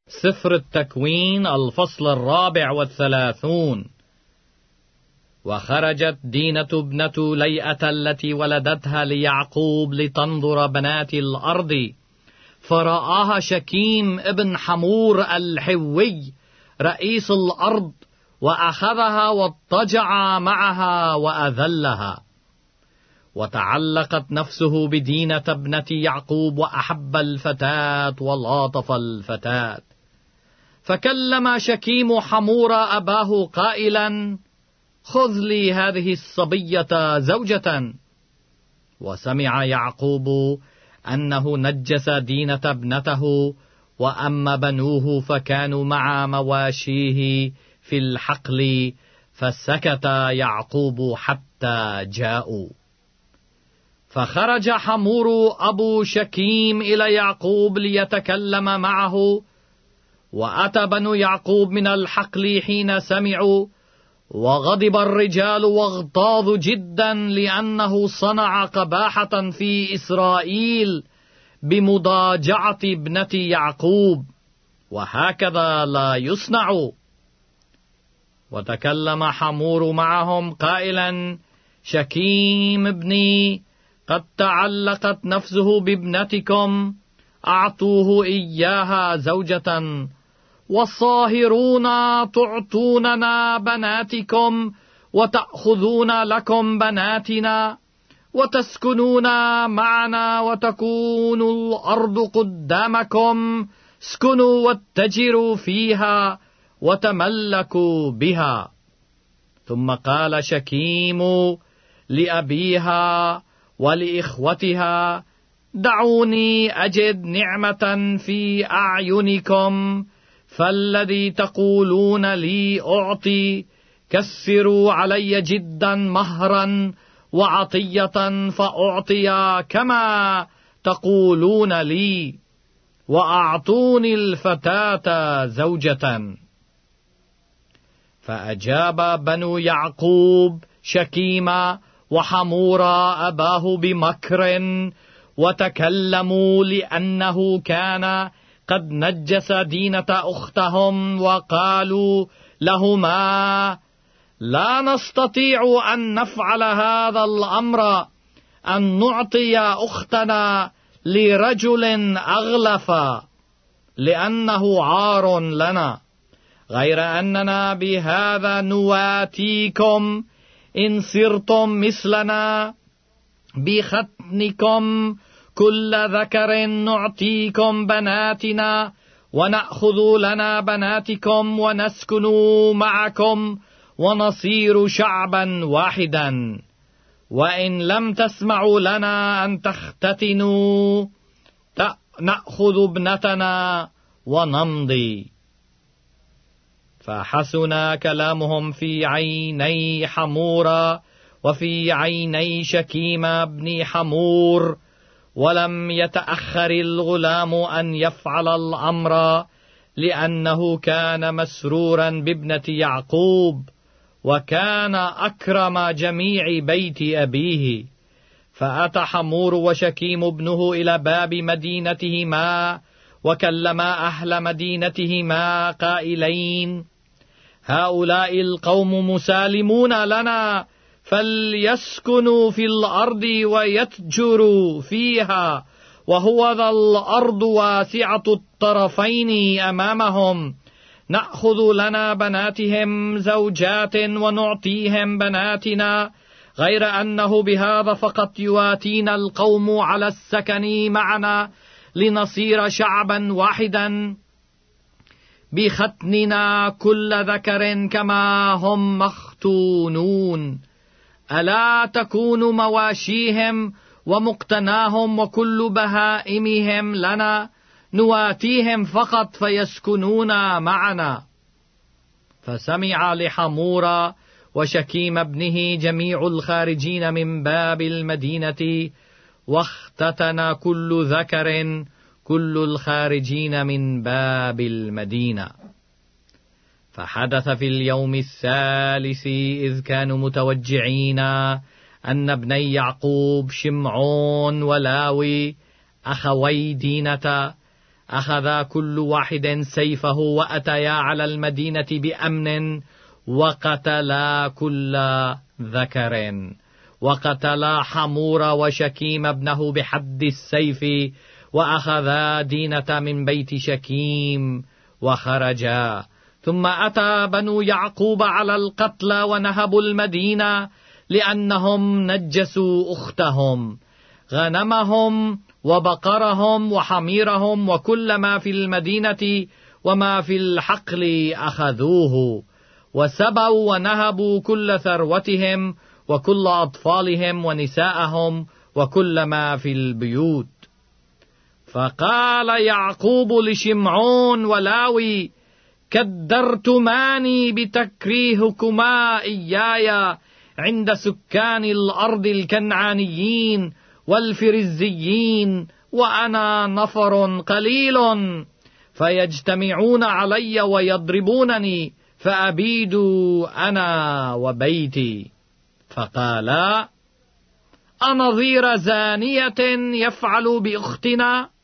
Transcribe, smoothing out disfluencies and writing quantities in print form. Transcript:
سفر التكوين الفصل 34. وخرجت دينة ابنة ليئة التي ولدتها ليعقوب لتنظر بنات الأرض، فرآها شكيم ابن حمور الحوي رئيس الأرض، وأخذها واضطجع معها وأذلها. وتعلقت نفسه بدينة ابنة يعقوب، وأحب الفتاة ولاطف الفتاة. فكلم شكيم حمور أباه قائلا: خذ لي هذه الصبية زوجة. وسمع يعقوب أنه نجس دينة ابنته، وأما بنوه فكانوا مع مواشيه في الحقل، فسكت يعقوب حتى جاءوا. فخرج حمور أبو شكيم إلى يعقوب ليتكلم معه، وأتى بنو يعقوب من الحقل حين سمعوا، وغضب الرجال واغتاظوا جدا، لأنه صنع قباحة في إسرائيل بمضاجعة ابنة يعقوب، وهكذا لا يصنع. وتكلم حمور معهم قائلا: شكيم ابني قد تعلقت نفسه بابنتكم، أعطوه إياها زوجة. والصاهرون تعطوننا بناتكم، وتأخذون لكم بناتنا، وتسكنون معنا، وتكون الأرض قدامكم، اسكنوا واتجروا فيها وتملكوا بها. ثم قال شكيم لأبيها ولإخوتها: دعوني أجد نعمة في أعينكم، فالذي تقولون لي أعطي، كثروا علي جدا مهرا وعطية فأعطي كما تقولون لي، وأعطوني الفتاة زوجة. فأجاب بنو يعقوب شكيما وحمورا أباه بمكر، وتكلموا لأنه كان قد نجس دينة أختهم، وقالوا لهما: لا نستطيع أن نفعل هذا الأمر، أن نعطي أختنا لرجل أغلف، لأنه عار لنا، غير أننا بهذا نواتيكم إن صرتم مثلنا بختنكم كل ذكر نعطيكم بناتنا، ونأخذ لنا بناتكم، ونسكن معكم، ونصير شعبا واحدا. وإن لم تسمعوا لنا أن تختتنوا، نأخذ ابنتنا ونمضي. فحسن كلامهم في عيني حمورا وفي عيني شكيم بن حمور، ولم يتأخر الغلام أن يفعل الأمر، لأنه كان مسرورا بابنة يعقوب، وكان أكرم جميع بيت أبيه. فأتى حمور وشكيم ابنه إلى باب مدينتهما، وكلما أهل مدينتهما قائلين: هؤلاء القوم مسالمون لنا، فليسكنوا في الأرض ويتجروا فيها، وهو ذا الأرض واسعة الطرفين أمامهم. نأخذ لنا بناتهم زوجات ونعطيهم بناتنا، غير أنه بهذا فقط يواتينا القوم على السكن معنا، لنصير شعبا واحدا بختننا كل ذكر كما هم مختونون. ألا تكون مواشيهم ومقتناهم وكل بهائمهم لنا، نواتيهم فقط فيسكنون معنا. فسمع لحمورا وشكيم ابنه جميع الخارجين من باب المدينة، واختتن كل ذكر كل الخارجين من باب المدينة. فحدث في اليوم الثالث إذ كانوا متوجعين أن ابني يعقوب شمعون ولاوي أخوي دينة أخذ كل واحد سيفه وأتيا على المدينة بأمن، وقتلا كل ذكر، وقتلا حمور وشكيم ابنه بحد السيف، وأخذا دينة من بيت شكيم وخرجا. ثم أتى بنو يعقوب على القتلى ونهبوا المدينة، لأنهم نجسوا أختهم، غنمهم وبقرهم وحميرهم وكل ما في المدينة وما في الحقل أخذوه، وسبوا ونهبوا كل ثروتهم وكل أطفالهم ونساءهم وكل ما في البيوت. فقال يعقوب لشمعون ولاوي: كدرتماني بتكريهكما إياي عند سكان الأرض الكنعانيين والفرزيين، وأنا نفر قليل، فيجتمعون علي ويضربونني، فأبيد أنا وبيتي. فقالا: أنظير زانية يفعل بأختنا؟